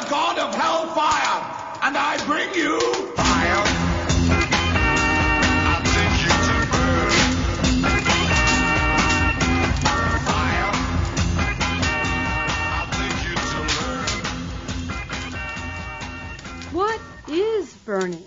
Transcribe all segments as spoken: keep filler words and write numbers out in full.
god of hellfire, and I bring you fire. I'll take you to burn. Fire. I'll take you to learn. What is burning?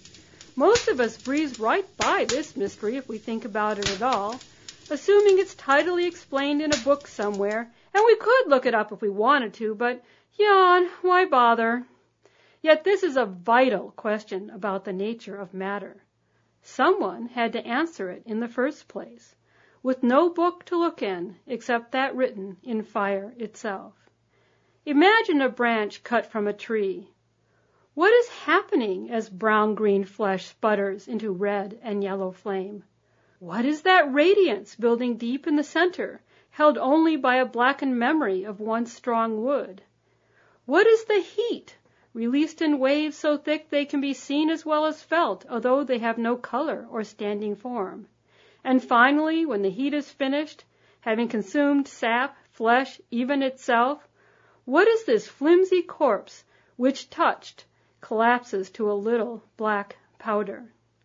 Most of us breeze right by this mystery if we think about it at all, assuming it's tidily explained in a book somewhere, and we could look it up if we wanted to, but yawn, why bother? Yet this is a vital question about the nature of matter. Someone had to answer it in the first place, with no book to look in except that written in fire itself. Imagine a branch cut from a tree. What is happening as brown-green flesh sputters into red and yellow flame? What is that radiance building deep in the center, held only by a blackened memory of once strong wood? What is the heat, released in waves so thick they can be seen as well as felt, although they have no color or standing form? And finally, when the heat is finished, having consumed sap, flesh, even itself, what is this flimsy corpse which, touched, collapses to a little black powder?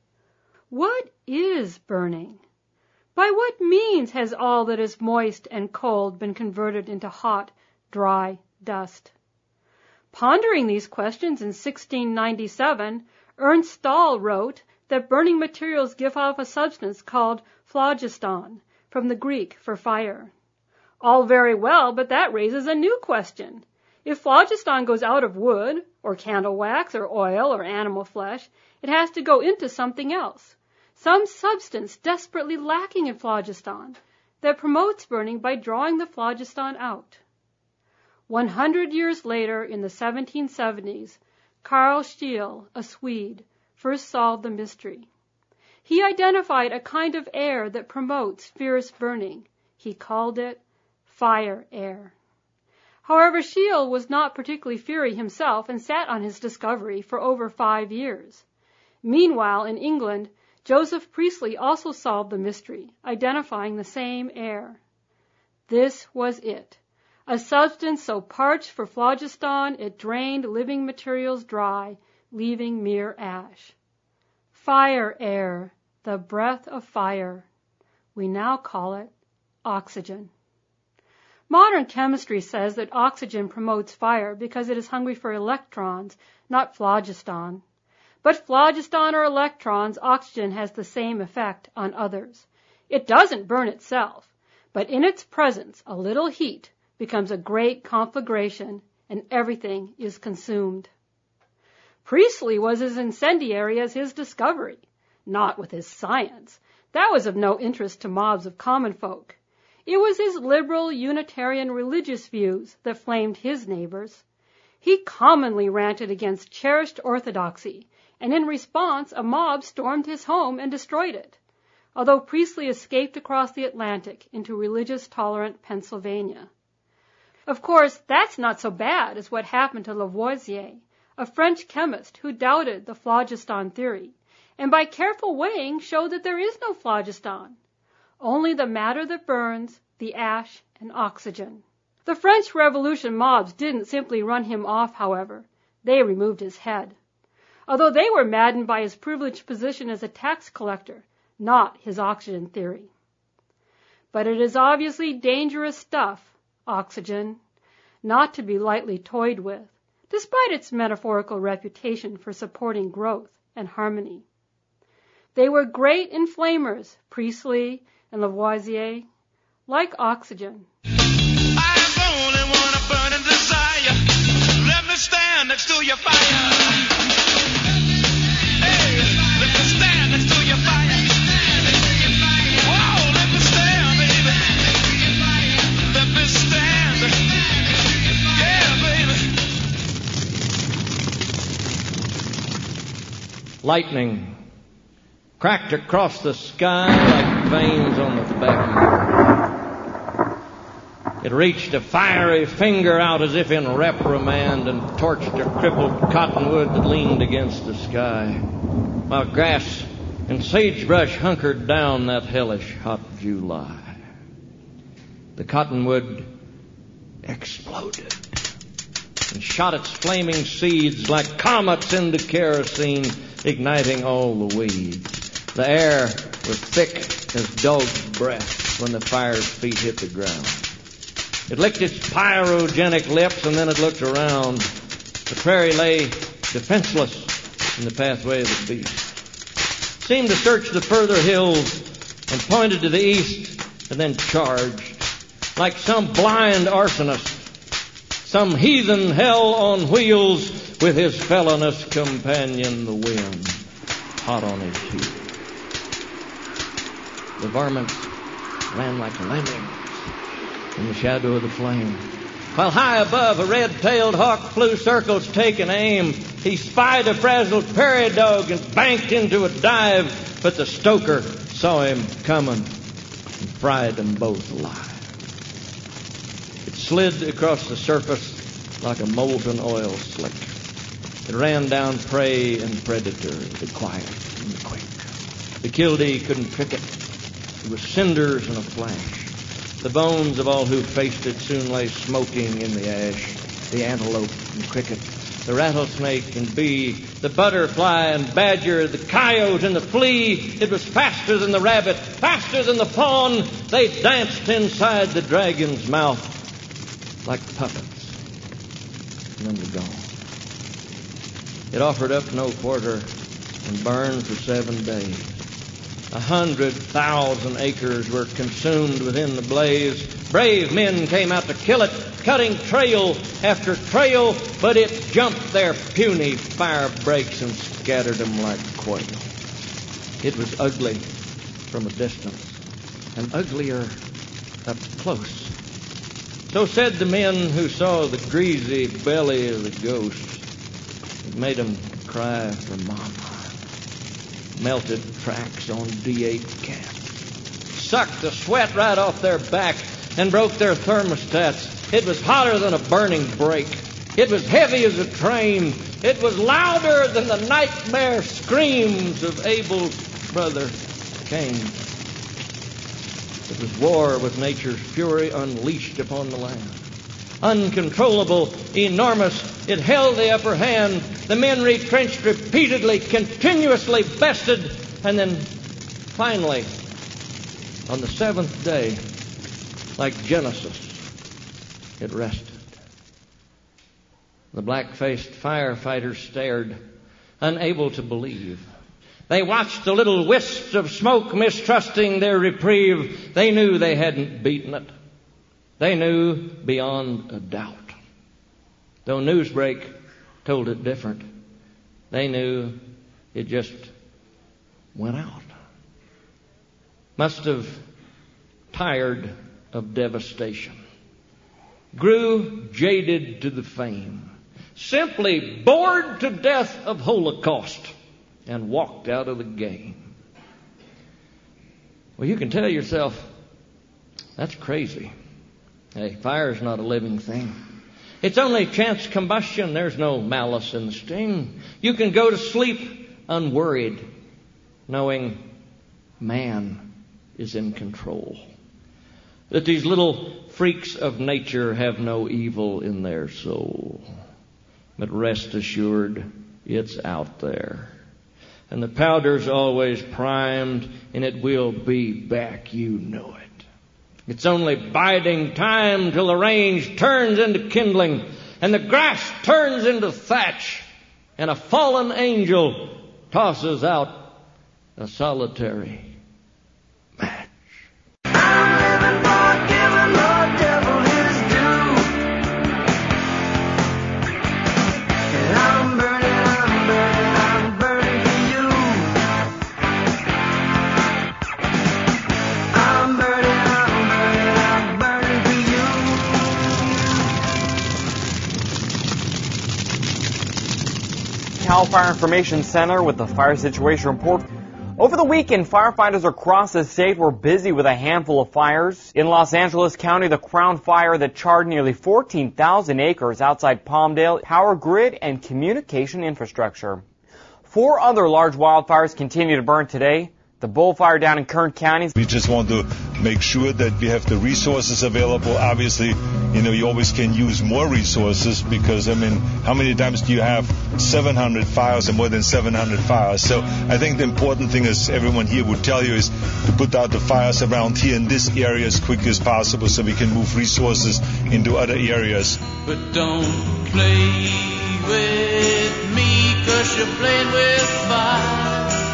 What is burning? By what means has all that is moist and cold been converted into hot, dry dust? Pondering these questions in sixteen ninety-seven, Ernst Stahl wrote that burning materials give off a substance called phlogiston, from the Greek for fire. All very well, but that raises a new question. If phlogiston goes out of wood, or candle wax, or oil, or animal flesh, it has to go into something else, some substance desperately lacking in phlogiston that promotes burning by drawing the phlogiston out. One hundred years later, in the seventeen seventies, Carl Scheele, a Swede, first solved the mystery. He identified a kind of air that promotes fierce burning. He called it fire air. However, Scheele was not particularly fiery himself and sat on his discovery for over five years. Meanwhile, in England, Joseph Priestley also solved the mystery, identifying the same air. This was it, a substance so parched for phlogiston it drained living materials dry, leaving mere ash. Fire air, the breath of fire. We now call it oxygen. Modern chemistry says that oxygen promotes fire because it is hungry for electrons, not phlogiston. But phlogiston or electrons, oxygen has the same effect on others. It doesn't burn itself, but in its presence, a little heat becomes a great conflagration and everything is consumed. Priestley was as incendiary as his discovery, not with his science. That was of no interest to mobs of common folk. It was his liberal, Unitarian religious views that flamed his neighbors. He commonly ranted against cherished orthodoxy, and in response a mob stormed his home and destroyed it, although Priestley escaped across the Atlantic into religious-tolerant Pennsylvania. Of course, that's not so bad as what happened to Lavoisier, a French chemist who doubted the phlogiston theory, and by careful weighing showed that there is no phlogiston, only the matter that burns, the ash, and oxygen. The French Revolution mobs didn't simply run him off, however. They removed his head, although they were maddened by his privileged position as a tax collector, not his oxygen theory. But it is obviously dangerous stuff, oxygen, not to be lightly toyed with, despite its metaphorical reputation for supporting growth and harmony. They were great inflamers, Priestley and Lavoisier, like oxygen. I am the only one of burning desire. Let me stand next to your fire. Hey, let me stand next to your fire. Whoa, let me stand, baby. Let me stand. Yeah, baby. Lightning cracked across the sky like veins on the tobacco. It reached a fiery finger out as if in reprimand and torched a crippled cottonwood that leaned against the sky, while grass and sagebrush hunkered down that hellish hot July. The cottonwood exploded and shot its flaming seeds like comets into kerosene, igniting all the weeds. The air was thick as dog's breath when the fire's feet hit the ground. It licked its pyrogenic lips, and then it looked around. The prairie lay defenseless in the pathway of the beast. It seemed to search the further hills and pointed to the east and then charged. Like some blind arsonist, some heathen hell on wheels, with his felonious companion, the wind, hot on his heels. The varmints ran like lemmings in the shadow of the flame, while high above a red-tailed hawk flew circles taking aim. He spied a frazzled prairie dog and banked into a dive, but the stoker saw him coming and fried them both alive. It slid across the surface like a molten oil slick. It ran down prey and predator, the quiet and the quick. The killdeer couldn't trick it. It was cinders in a flash. The bones of all who faced it soon lay smoking in the ash. The antelope and cricket, the rattlesnake and bee, the butterfly and badger, the coyote and the flea. It was faster than the rabbit, faster than the fawn. They danced inside the dragon's mouth like puppets, and then were gone. It offered up no quarter and burned for seven days. A hundred thousand acres were consumed within the blaze. Brave men came out to kill it, cutting trail after trail, but it jumped their puny fire breaks and scattered them like quail. It was ugly from a distance, and uglier up close. So said the men who saw the greasy belly of the ghost. It made them cry for mama. Melted tracks on D eight caps. Sucked the sweat right off their back and broke their thermostats. It was hotter than a burning brake. It was heavy as a train. It was louder than the nightmare screams of Abel's brother Cain. It was war with nature's fury unleashed upon the land. Uncontrollable, enormous, it held the upper hand. The men retrenched repeatedly, continuously bested, and then finally, on the seventh day, like Genesis, it rested. The black-faced firefighters stared, unable to believe. They watched the little wisps of smoke, mistrusting their reprieve. They knew they hadn't beaten it. They knew beyond a doubt. Though Newsbreak told it different, they knew it just went out. Must have tired of devastation. Grew jaded to the fame. Simply bored to death of Holocaust and walked out of the game. Well, you can tell yourself, that's crazy. Hey, fire's not a living thing. It's only chance combustion. There's no malice in the sting. You can go to sleep unworried, knowing man is in control. That these little freaks of nature have no evil in their soul. But rest assured, it's out there. And the powder's always primed, and it will be back, you know it. It's only biding time till the range turns into kindling, and the grass turns into thatch, and a fallen angel tosses out a solitary match. I'm living for giving the devil his due. And I'm burning, I'm burning, I'm burning for you. I'm burning, I'm burning, I'm burning for you. Cal Fire Information Center with the Fire Situation Report. Over the weekend, firefighters across the state were busy with a handful of fires. In Los Angeles County, the Crown Fire that charred nearly fourteen thousand acres outside Palmdale, power grid and communication infrastructure. Four other large wildfires continue to burn today. The bullfire down in Kern County. We just want to make sure that we have the resources available. Obviously, you know, you always can use more resources because, I mean, how many times do you have seven hundred fires or more than seven hundred fires? So I think the important thing, as everyone here would tell you, is to put out the fires around here in this area as quickly as possible so we can move resources into other areas. But don't play with me, 'cause you're playing with fire.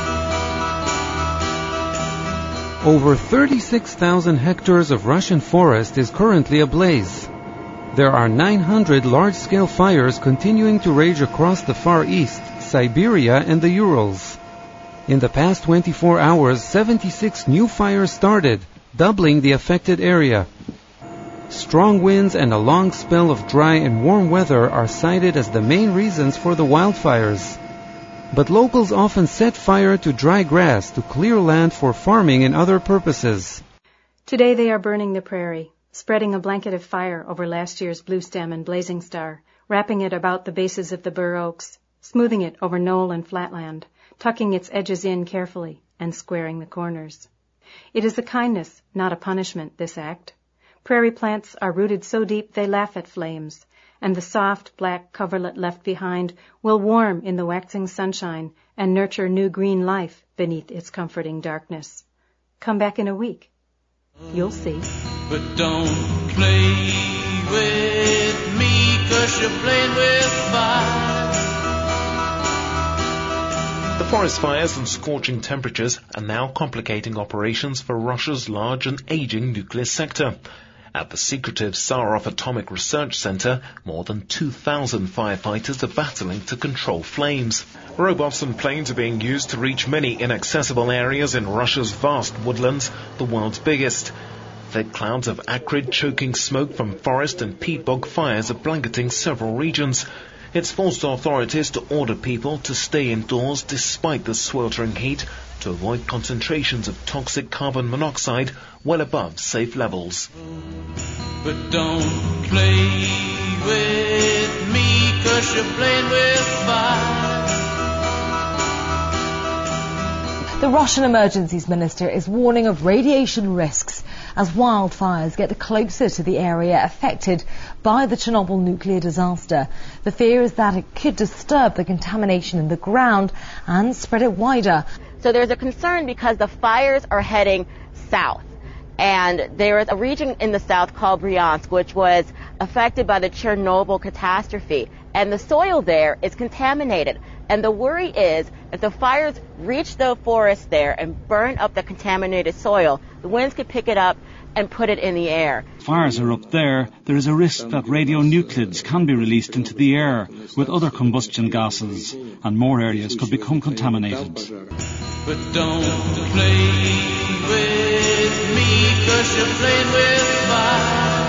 Over thirty-six thousand hectares of Russian forest is currently ablaze. There are nine hundred large-scale fires continuing to rage across the Far East, Siberia, and the Urals. In the past twenty-four hours, seventy-six new fires started, doubling the affected area. Strong winds and a long spell of dry and warm weather are cited as the main reasons for the wildfires. But locals often set fire to dry grass to clear land for farming and other purposes. Today they are burning the prairie, spreading a blanket of fire over last year's blue stem and blazing star, wrapping it about the bases of the bur oaks, smoothing it over knoll and flatland, tucking its edges in carefully, and squaring the corners. It is a kindness, not a punishment, this act. Prairie plants are rooted so deep they laugh at flames, and the soft black coverlet left behind will warm in the waxing sunshine and nurture new green life beneath its comforting darkness. Come back in a week. You'll see. But don't play with me, 'cause you're playing with fire. The forest fires and scorching temperatures are now complicating operations for Russia's large and aging nuclear sector. At the secretive Sarov Atomic Research Center, more than two thousand firefighters are battling to control flames. Robots and planes are being used to reach many inaccessible areas in Russia's vast woodlands, the world's biggest. Thick clouds of acrid, choking smoke from forest and peat bog fires are blanketing several regions. It's forced authorities to order people to stay indoors despite the sweltering heat to avoid concentrations of toxic carbon monoxide well above safe levels. But don't play with me, 'cause you're playing with fire. The Russian Emergencies Minister is warning of radiation risks as wildfires get closer to the area affected by the Chernobyl nuclear disaster. The fear is that it could disturb the contamination in the ground and spread it wider. So there's a concern because the fires are heading south. And there is a region in the south called Bryansk, which was affected by the Chernobyl catastrophe. And the soil there is contaminated. And the worry is if the fires reach the forest there and burn up the contaminated soil, the winds could pick it up and put it in the air. Fires are up there. There is a risk that radionuclides can be released into the air with other combustion gases, and more areas could become contaminated. But don't play with me, 'cause you're playing with fire.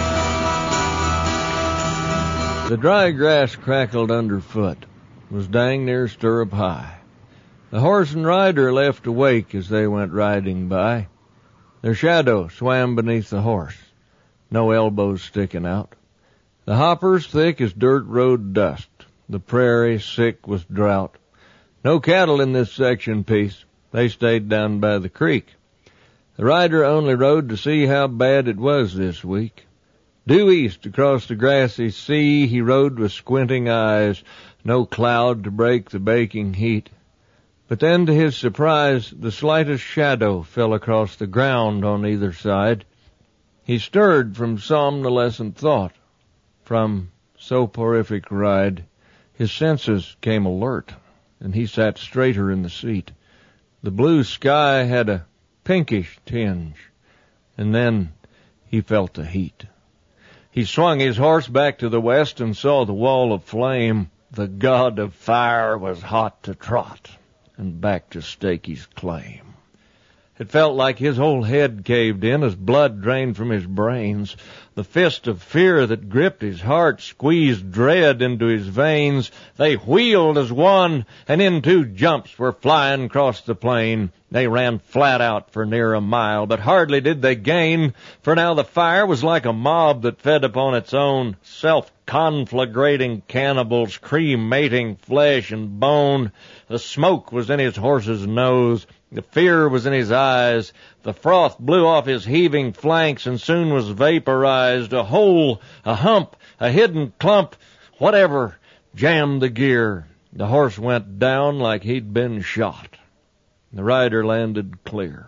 The dry grass crackled underfoot, was dang near stirrup high. The horse and rider left awake as they went riding by. Their shadow swam beneath the horse, no elbows sticking out. The hoppers thick as dirt road dust, the prairie sick with drought. No cattle in this section piece, they stayed down by the creek. The rider only rode to see how bad it was this week. Due east across the grassy sea he rode with squinting eyes, no cloud to break the baking heat. But then, to his surprise, the slightest shadow fell across the ground on either side. He stirred from somnolescent thought, from soporific ride. His senses came alert, and he sat straighter in the seat. The blue sky had a pinkish tinge, and then he felt the heat. He swung his horse back to the west and saw the wall of flame. The god of fire was hot to trot and back to stake his claim. It felt like his whole head caved in as blood drained from his brains. The fist of fear that gripped his heart squeezed dread into his veins. They wheeled as one, and in two jumps were flying across the plain. They ran flat out for near a mile, but hardly did they gain, for now the fire was like a mob that fed upon its own, self-conflagrating cannibals, cremating flesh and bone. The smoke was in his horse's nose. The fear was in his eyes. The froth blew off his heaving flanks and soon was vaporized. A hole, a hump, a hidden clump, whatever, jammed the gear. The horse went down like he'd been shot. The rider landed clear.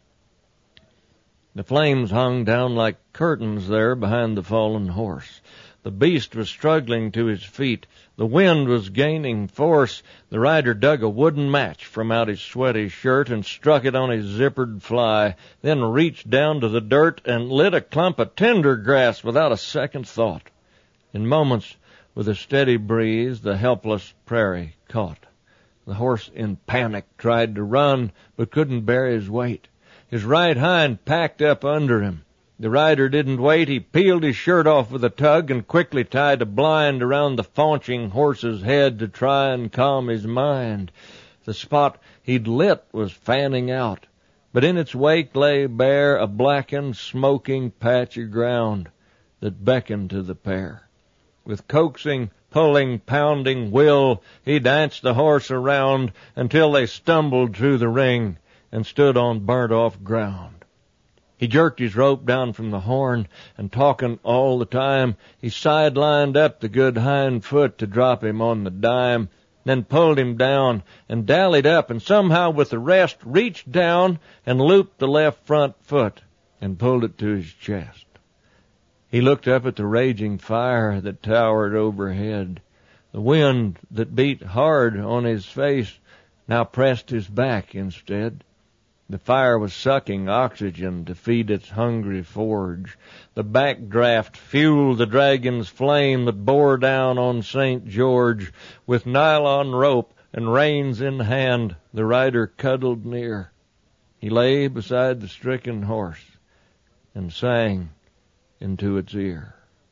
The flames hung down like curtains there behind the fallen horse. The beast was struggling to his feet. The wind was gaining force. The rider dug a wooden match from out his sweaty shirt and struck it on his zippered fly, then reached down to the dirt and lit a clump of tender grass without a second thought. In moments, with a steady breeze, the helpless prairie caught. The horse, in panic, tried to run, but couldn't bear his weight. His right hind packed up under him. The rider didn't wait. He peeled his shirt off with a tug and quickly tied a blind around the faunching horse's head to try and calm his mind. The spot he'd lit was fanning out, but in its wake lay bare a blackened, smoking patch of ground that beckoned to the pair. With coaxing, pulling, pounding will, he danced the horse around until they stumbled through the ring and stood on burnt-off ground. He jerked his rope down from the horn, and talking all the time, he sidelined up the good hind foot to drop him on the dime, then pulled him down and dallied up, and somehow with the rest reached down and looped the left front foot and pulled it to his chest. He looked up at the raging fire that towered overhead. The wind that beat hard on his face now pressed his back instead. The fire was sucking oxygen to feed its hungry forge. The backdraft fueled the dragon's flame that bore down on Saint George. With nylon rope and reins in hand, the rider cuddled near. He lay beside the stricken horse and sang into its ear.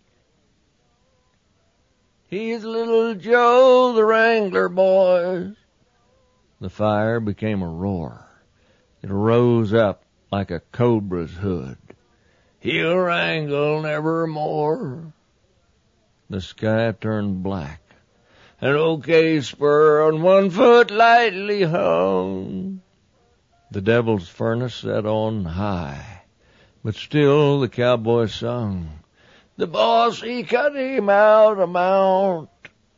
He's little Joe, the wrangler, boys. The fire became a roar. It rose up like a cobra's hood. He'll wrangle nevermore. The sky turned black. An OK spur on one foot lightly hung. The devil's furnace sat on high, but still the cowboy sung. The boss, he cut him out a mount.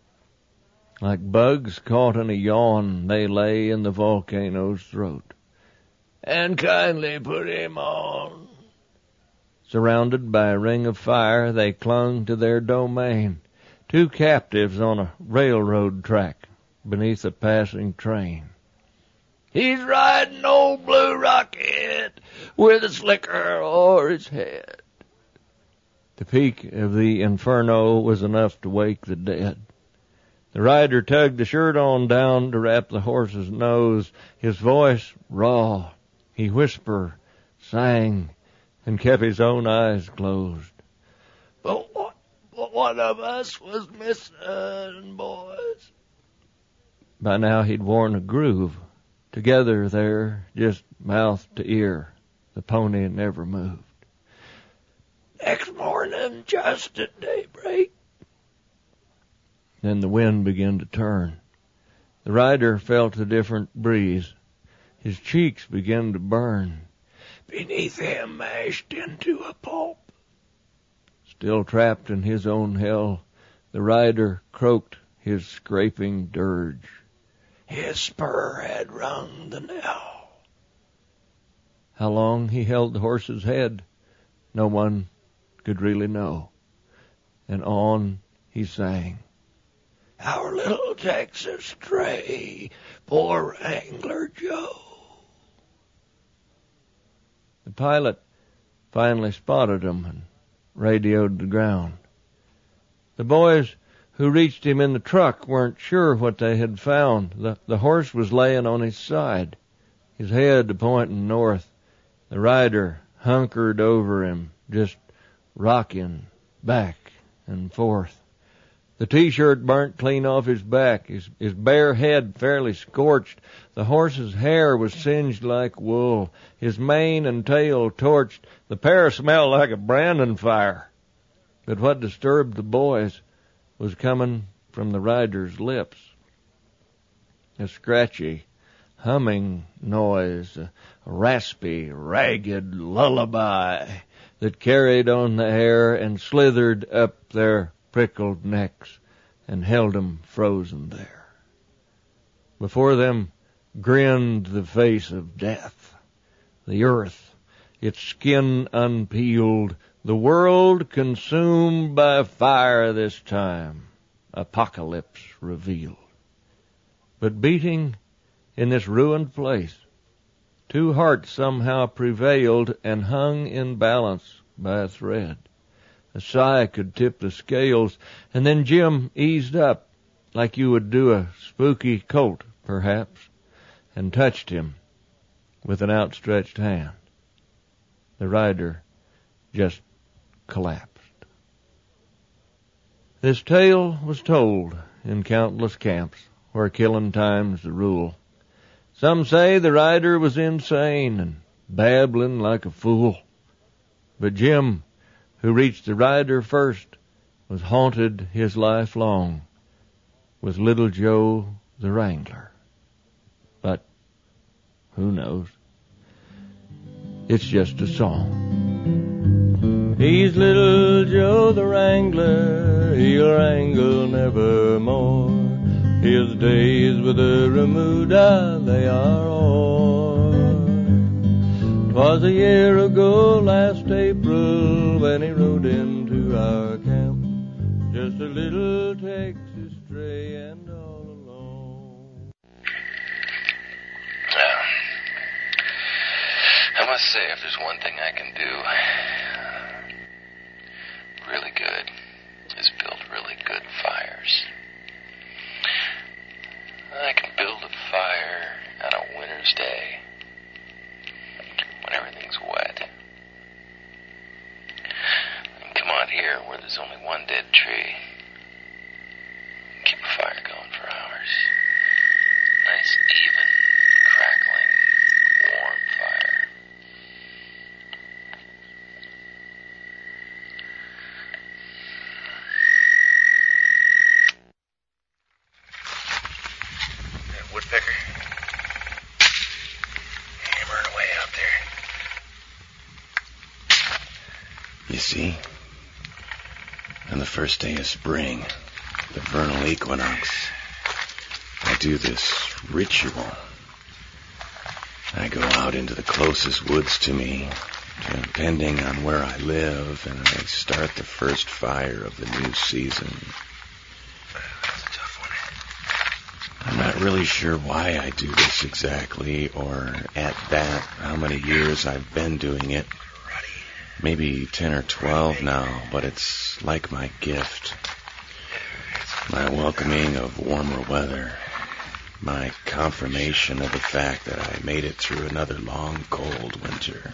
Like bugs caught in a yawn, they lay in the volcano's throat. And kindly put him on. Surrounded by a ring of fire, they clung to their domain, two captives on a railroad track beneath a passing train. He's riding old Blue Rocket with a slicker o'er his head. The peak of the inferno was enough to wake the dead. The rider tugged the shirt on down to wrap the horse's nose, his voice raw. He whispered, sang, and kept his own eyes closed. But what, but one of us was missing, boys. By now he'd worn a groove. Together there, just mouth to ear, the pony never moved. Next morning, just at daybreak. Then the wind began to turn. The rider felt a different breeze. His cheeks began to burn. Beneath him mashed into a pulp. Still trapped in his own hell, the rider croaked his scraping dirge. His spur had rung the knell. How long he held the horse's head, no one could really know. And on he sang. Our little Texas stray, poor Wrangler Joe. The pilot finally spotted him and radioed the ground. The boys who reached him in the truck weren't sure what they had found. The, the horse was laying on his side, his head pointing north. The rider hunkered over him, just rocking back and forth. The T-shirt burnt clean off his back, his, his bare head fairly scorched. The horse's hair was singed like wool, his mane and tail torched. The pair smelled like a branding fire. But what disturbed the boys was coming from the rider's lips. A scratchy, humming noise, a raspy, ragged lullaby that carried on the air and slithered up their prickled necks and held 'em frozen there. Before them grinned the face of death, the earth, its skin unpeeled, the world consumed by fire this time, apocalypse revealed. But beating in this ruined place, two hearts somehow prevailed and hung in balance by a thread. A sigh could tip the scales, and then Jim eased up, like you would do a spooky colt, perhaps, and touched him with an outstretched hand. The rider just collapsed. This tale was told in countless camps where killing time's the rule. Some say the rider was insane and babbling like a fool. But Jim, who reached the rider first, was haunted his life long with Little Joe the Wrangler. But who knows? It's just a song. He's Little Joe the Wrangler, he'll wrangle nevermore. His days with the remuda, they are o'er. 'Twas a year ago last April when he rode into our camp, just a little Texas stray and all alone. Now, I must say, if there's one thing I can do really good, is build really good fires. I can build a fire on a winter's day when everything's wet. And come out here where there's only one dead tree. Keep a fire going for hours. Nice, even, crackling, warm fire. Woodpecker, hammering away out there. You see, on the first day of spring, the vernal equinox, I do this ritual. I go out into the closest woods to me, depending on where I live, and I start the first fire of the new season. I'm not really sure why I do this exactly, or at that, how many years I've been doing it. Maybe ten or twelve now, but it's like my gift. My welcoming of warmer weather. My confirmation of the fact that I made it through another long, cold winter.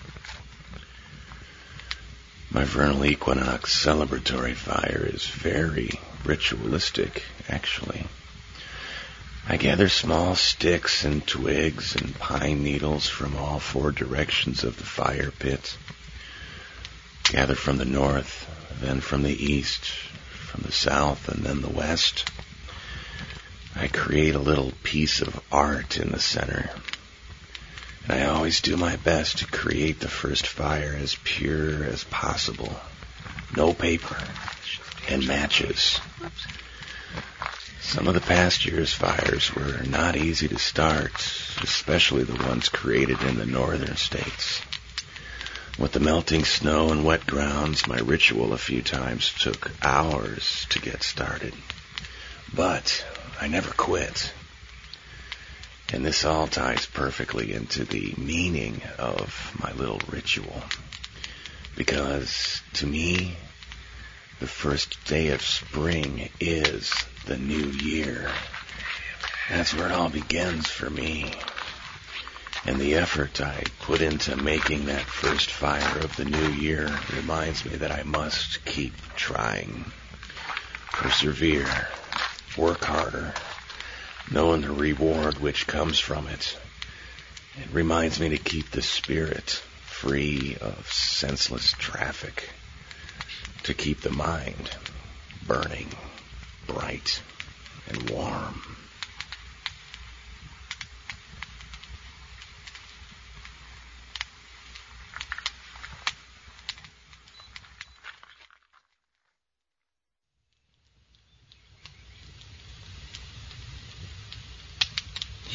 My vernal equinox celebratory fire is very ritualistic, actually. I gather small sticks and twigs and pine needles from all four directions of the fire pit. Gather from the north, then from the east, from the south, and then the west. I create a little piece of art in the center. And I always do my best to create the first fire as pure as possible. No paper and matches. Some of the past year's fires were not easy to start, especially the ones created in the northern states. With the melting snow and wet grounds, my ritual a few times took hours to get started. But I never quit. And this all ties perfectly into the meaning of my little ritual. Because to me, the first day of spring is the new year. That's where it all begins for me. And the effort I put into making that first fire of the new year reminds me that I must keep trying. Persevere. Work harder. Knowing the reward which comes from it. It reminds me to keep the spirit free of senseless traffic. To keep the mind burning, bright, and warm.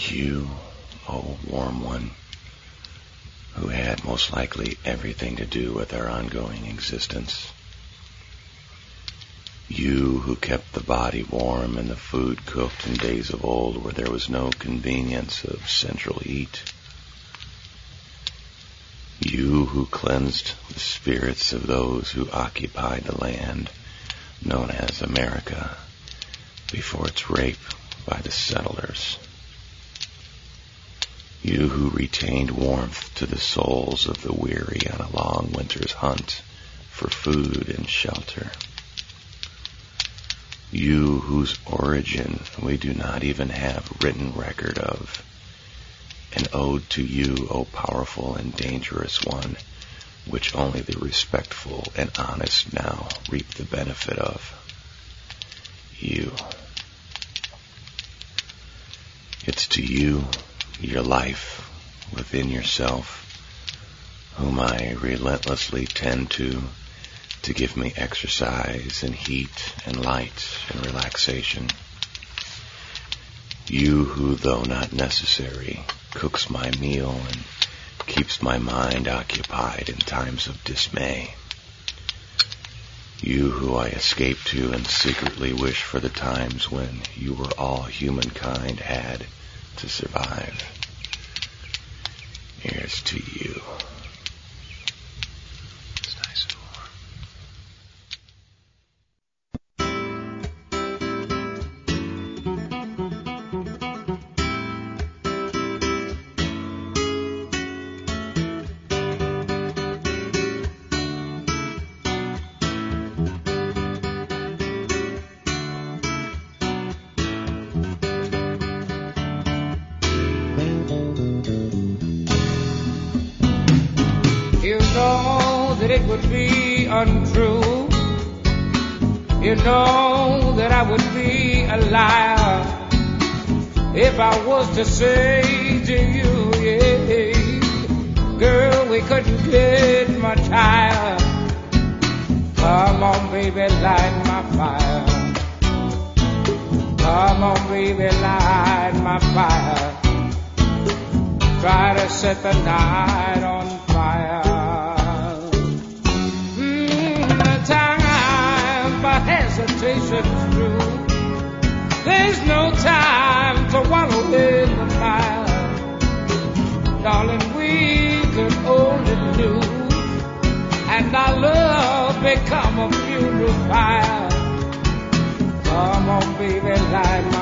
You, oh warm one, who had most likely everything to do with our ongoing existence. You who kept the body warm and the food cooked in days of old where there was no convenience of central heat. You who cleansed the spirits of those who occupied the land known as America before its rape by the settlers. You who retained warmth to the souls of the weary on a long winter's hunt for food and shelter. You whose origin we do not even have written record of. An ode to you, O powerful and dangerous one, which only the respectful and honest now reap the benefit of. You. It's to you, your life within yourself, whom I relentlessly tend to, to give me exercise and heat and light and relaxation. You who, though not necessary, cooks my meal and keeps my mind occupied in times of dismay. You who I escape to and secretly wish for the times when you were all humankind had to survive. Here's to you. It's nice and warm. It would be untrue. You know that I would be a liar if I was to say to you, yeah, girl, we couldn't get much higher. Come on, baby, light my fire. Come on, baby, light my fire. Try to set the night on fire. Hesitation's through. There's no time to wallow in the mire. Darling, we could only lose, and our love become a funeral pyre. Come on, baby, light my